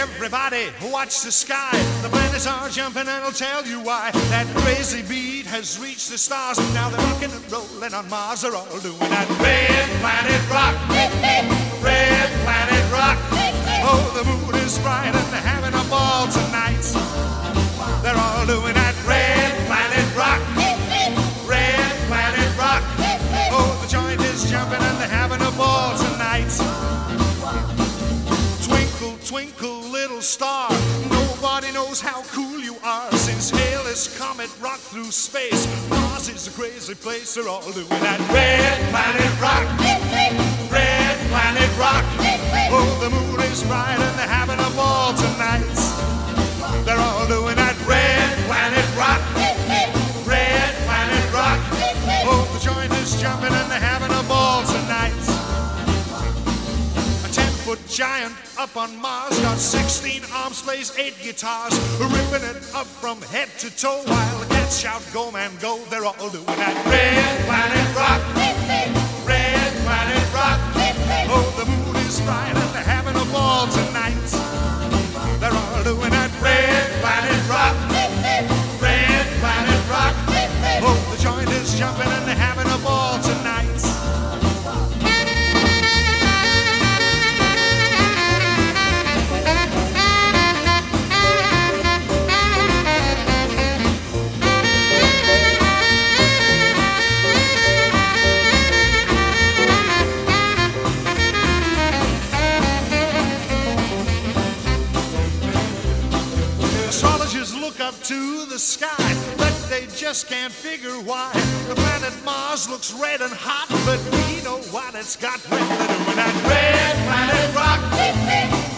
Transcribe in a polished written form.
Everybody watch the sky. The planets are jumping and I'll tell you why. That crazy beat has reached the stars. Now they're rocking and rolling on Mars. They're all doing that red planet rock. Red planet rock. Oh, the moon is bright and they're having a ball tonight. They're all doing that red planet rock. Red planet rock. Oh, the joint is jumping and they're having a ball tonight. Twinkle, twinkle, little star, nobody knows how cool you are. Since Halley's Comet rocked through space, Mars is a crazy place. They're all doing that red planet rock. Red planet rock. Oh, the moon is bright and they're having a ball tonight. They're all doing that red planet rock. Red planet rock. Oh, the joint is jumping and they're having a ball tonight. A 10-foot giant up on Mars got 16 arms, plays 8 guitars, ripping it up from head to toe while the cats shout, "Go, man, go!" They're all doing that red planet rock. Red planet rock. Oh, the moon is bright and they're having a ball tonight. They're all doing that red planet rock. Red planet rock. Oh, the joint is jumping and they're having a ball tonight. Astrologers look up to the sky, but they just can't figure why. The planet Mars looks red and hot, but we know what it's got when they're doing that red planet rock.